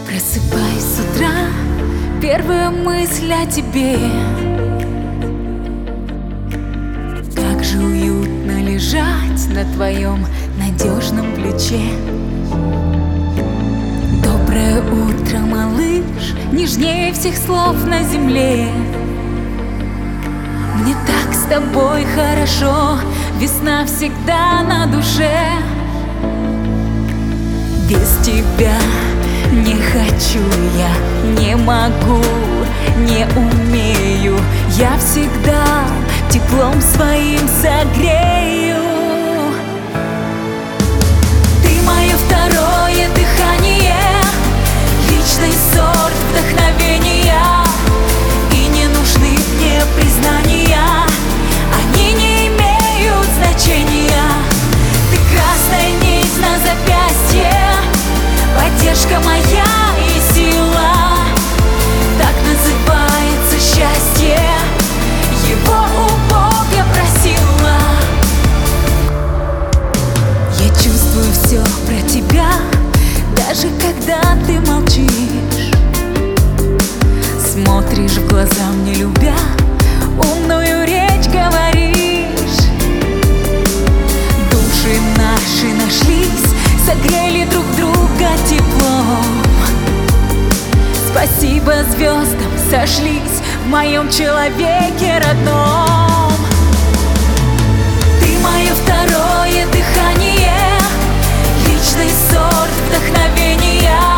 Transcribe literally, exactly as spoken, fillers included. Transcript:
Просыпаюсь с утра, первая мысль о тебе. Как же уютно лежать на твоем надежном плече. Доброе утро, малыш, нежнее всех слов на земле. Мне так с тобой хорошо, весна всегда на душе. Без тебя не хочу я, не могу, не умею. Я всегда теплом своим согрею. Ты мое второе дыхание, личный сорт вдохновения. И не нужны мне признания, они не имеют значения. Ты красная нить на запястье, поддержка моя и сила. Так называется счастье, его у Бога просила. Я чувствую все про тебя, даже когда ты молчишь. Смотришь в глаза мне, любя, умную речь говоришь. Души наши нашлись, согрели друг друга теплом. Спасибо звездам, сошлись в моем человеке родном. Ты мое второе дыхание, личный сорт вдохновения.